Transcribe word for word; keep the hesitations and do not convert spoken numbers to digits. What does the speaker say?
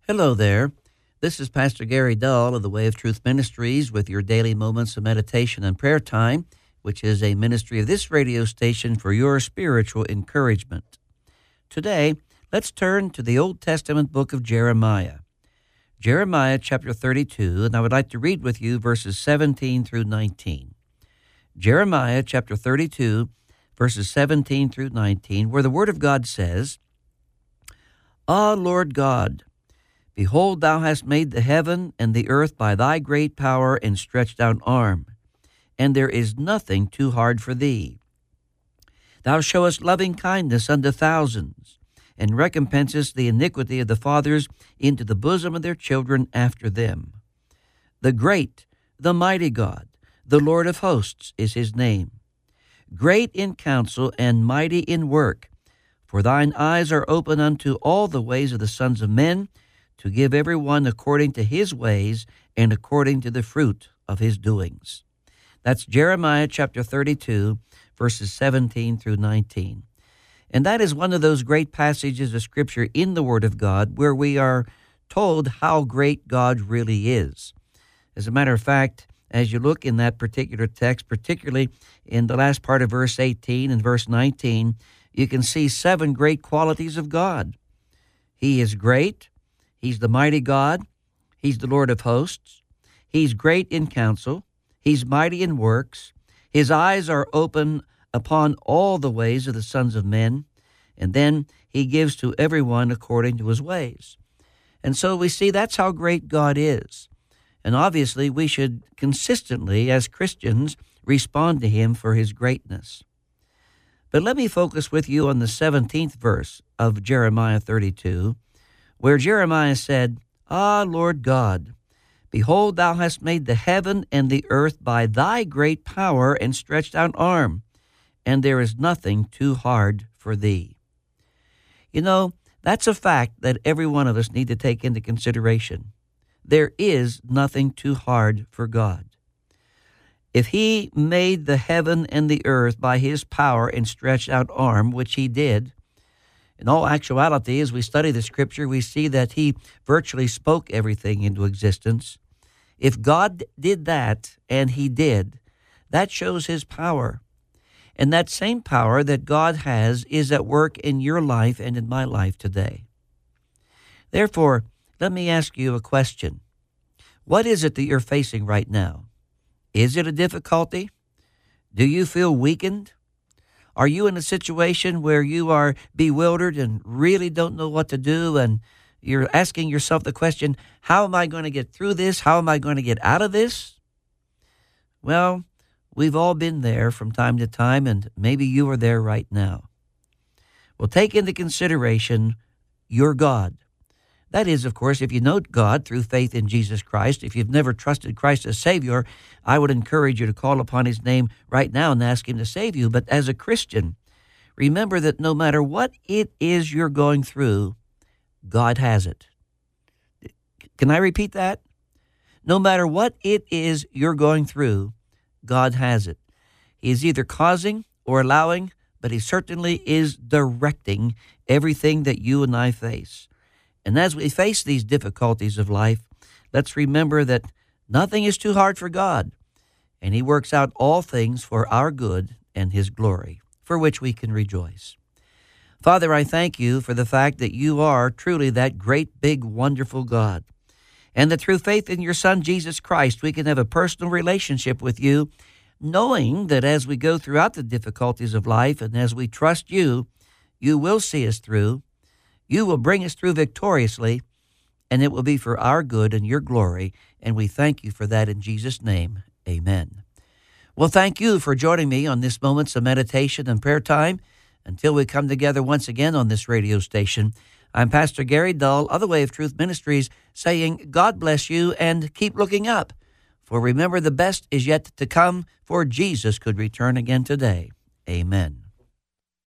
Hello there. This is Pastor Gary Dull of the Way of Truth Ministries with your daily moments of meditation and prayer time, which is a ministry of this radio station for your spiritual encouragement. Today, let's turn to the Old Testament book of Jeremiah. Jeremiah chapter thirty-two, and I would like to read with you verses seventeen through nineteen. Jeremiah chapter thirty-two, verses seventeen through nineteen, where the Word of God says, Ah, Lord God, behold, thou hast made the heaven and the earth by thy great power and stretched out arm, and there is nothing too hard for thee. Thou showest loving kindness unto thousands, and recompensest the iniquity of the fathers into the bosom of their children after them. The great, the mighty God, the Lord of hosts is his name. Great in counsel and mighty in work, for thine eyes are open unto all the ways of the sons of men, to give every one according to his ways and according to the fruit of his doings. That's Jeremiah chapter thirty-two, verses seventeen through nineteen. And that is one of those great passages of Scripture in the Word of God where we are told how great God really is. As a matter of fact, as you look in that particular text, particularly in the last part of verse eighteen and verse nineteen, you can see seven great qualities of God. He is great. He's the mighty God. He's the Lord of hosts. He's great in counsel. He's mighty in works. His eyes are open upon all the ways of the sons of men. And then he gives to everyone according to his ways. And so we see that's how great God is. And obviously we should consistently, as Christians, respond to him for his greatness. But let me focus with you on the seventeenth verse of Jeremiah thirty-two, where Jeremiah said, Ah, Lord God, behold, thou hast made the heaven and the earth by thy great power and stretched out arm, and there is nothing too hard for thee. You know, that's a fact that every one of us need to take into consideration. There is nothing too hard for God. If he made the heaven and the earth by his power and stretched out arm, which he did, in all actuality, as we study the Scripture, we see that he virtually spoke everything into existence. If God did that, and he did, that shows his power. And that same power that God has is at work in your life and in my life today. Therefore, let me ask you a question. What is it that you're facing right now? Is it a difficulty? Do you feel weakened? Are you in a situation where you are bewildered and really don't know what to do, and you're asking yourself the question, how am I going to get through this? How am I going to get out of this? Well, we've all been there from time to time, and maybe you are there right now. Well, take into consideration your God. That is, of course, if you know God through faith in Jesus Christ. If you've never trusted Christ as Savior, I would encourage you to call upon his name right now and ask him to save you. But as a Christian, remember that no matter what it is you're going through, God has it. Can I repeat that? No matter what it is you're going through, God has it. He is either causing or allowing, but he certainly is directing everything that you and I face. And as we face these difficulties of life, let's remember that nothing is too hard for God, and he works out all things for our good and his glory, for which we can rejoice. Father, I thank you for the fact that you are truly that great, big, wonderful God, and that through faith in your Son, Jesus Christ, we can have a personal relationship with you, knowing that as we go throughout the difficulties of life and as we trust you, you will see us through. You will bring us through victoriously, and it will be for our good and your glory, and we thank you for that in Jesus' name. Amen. Well, thank you for joining me on this Moments of Meditation and Prayer Time. Until we come together once again on this radio station, I'm Pastor Gary Dull of the Way of Truth Ministries saying, God bless you and keep looking up. For remember, the best is yet to come, for Jesus could return again today. Amen.